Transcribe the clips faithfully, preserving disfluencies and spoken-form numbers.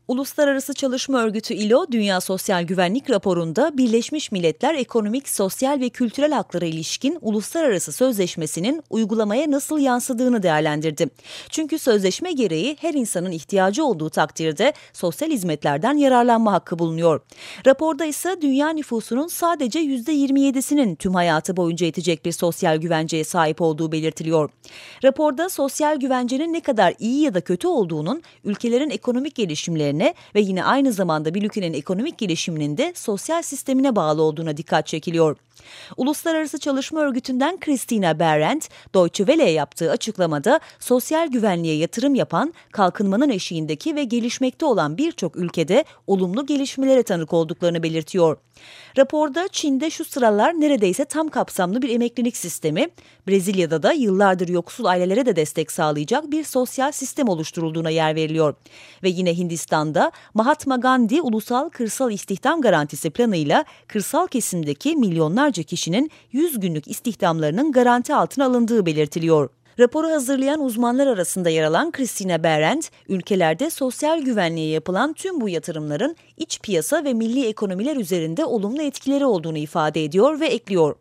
Uluslararası Çalışma Örgütü I L O, Dünya Sosyal Güvenlik raporunda Birleşmiş Milletler Ekonomik, Sosyal ve Kültürel Haklara ilişkin uluslararası sözleşmesinin uygulamaya nasıl yansıdığını değerlendirdi. Çünkü sözleşme gereği her insanın ihtiyacı olduğu takdirde sosyal hizmetlerden yararlanma hakkı bulunuyor. Raporda ise dünya nüfusunun sadece yüzde yirmi yedisinin tüm hayatı boyunca yetecek bir sosyal güvenceye sahip olduğu belirtiliyor. Raporda sosyal güvencenin ne kadar iyi ya da kötü olduğunun ülkelerin ekonomik gelişimlerine ve yine aynı zamanda bir ülkenin ekonomik gelişiminin de sosyal sistemine bağlı olduğuna dikkat çekiliyor. Uluslararası Çalışma Örgütü'nden Christina Behrendt, Deutsche Welle'ye yaptığı açıklamada sosyal güvenliğe yatırım yapan, kalkınmanın eşiğindeki ve gelişmekte olan birçok ülkede olumlu gelişmelere tanık olduklarını belirtiyor. Raporda Çin'de şu sıralar neredeyse tam kapsamlı bir emeklilik sistemi, Brezilya'da da yıllardır yoksul ailelere de destek sağlayacak bir sosyal sistem oluşturulduğuna yer veriliyor. Ve yine Hindistan'da Mahatma Gandhi Ulusal Kırsal İstihdam Garantisi planıyla kırsal kesimdeki milyonlarca kişinin yüz günlük istihdamlarının garanti altına alındığı belirtiliyor. Raporu hazırlayan uzmanlar arasında yer alan Christina Behrendt, ülkelerde sosyal güvenliğe yapılan tüm bu yatırımların iç piyasa ve milli ekonomiler üzerinde olumlu etkileri olduğunu ifade ediyor ve ekliyor.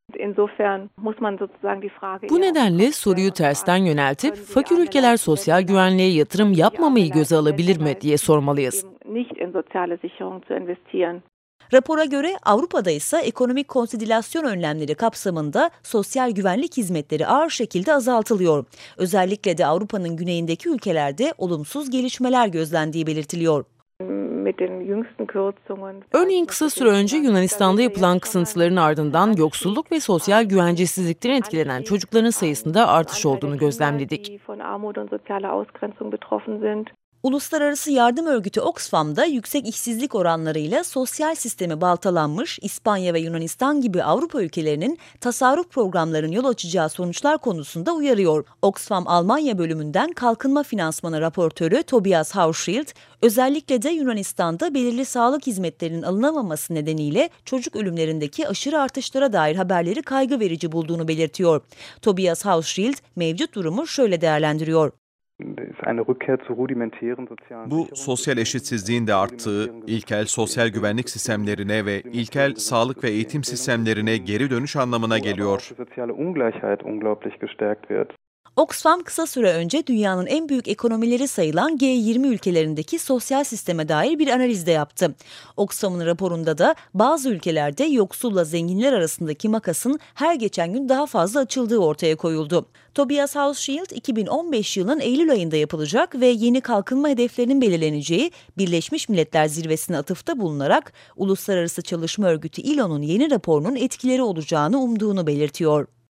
Bu nedenle soruyu tersten yöneltip fakir ülkeler sosyal güvenliğe yatırım yapmamayı göze alabilir mi diye sormalıyız. Rapora göre Avrupa'da ise ekonomik konsolidasyon önlemleri kapsamında sosyal güvenlik hizmetleri ağır şekilde azaltılıyor. Özellikle de Avrupa'nın güneyindeki ülkelerde olumsuz gelişmeler gözlendiği belirtiliyor. Örneğin kısa süre önce Yunanistan'da yapılan kısıntıların ardından yoksulluk ve sosyal güvencesizlikten etkilenen çocukların sayısında artış olduğunu gözlemledik. Uluslararası Yardım Örgütü Oxfam'da yüksek işsizlik oranlarıyla sosyal sistemi baltalanmış İspanya ve Yunanistan gibi Avrupa ülkelerinin tasarruf programlarının yol açacağı sonuçlar konusunda uyarıyor. Oxfam Almanya bölümünden kalkınma finansmanı raportörü Tobias Hauschild, özellikle de Yunanistan'da belirli sağlık hizmetlerinin alınamaması nedeniyle çocuk ölümlerindeki aşırı artışlara dair haberleri kaygı verici bulduğunu belirtiyor. Tobias Hauschild mevcut durumu şöyle değerlendiriyor. Bu, sosyal eşitsizliğin de arttığı, ilkel sosyal güvenlik sistemlerine ve ilkel sağlık ve eğitim sistemlerine geri dönüş anlamına geliyor. Oxfam kısa süre önce dünyanın en büyük ekonomileri sayılan G yirmi ülkelerindeki sosyal sisteme dair bir analiz de yaptı. Oxfam'ın raporunda da bazı ülkelerde yoksulla zenginler arasındaki makasın her geçen gün daha fazla açıldığı ortaya koyuldu. Tobias Hauschild, iki bin on beş yılının Eylül ayında yapılacak ve yeni kalkınma hedeflerinin belirleneceği Birleşmiş Milletler Zirvesi'ne atıfta bulunarak Uluslararası Çalışma Örgütü I L O'nun yeni raporunun etkileri olacağını umduğunu belirtiyor.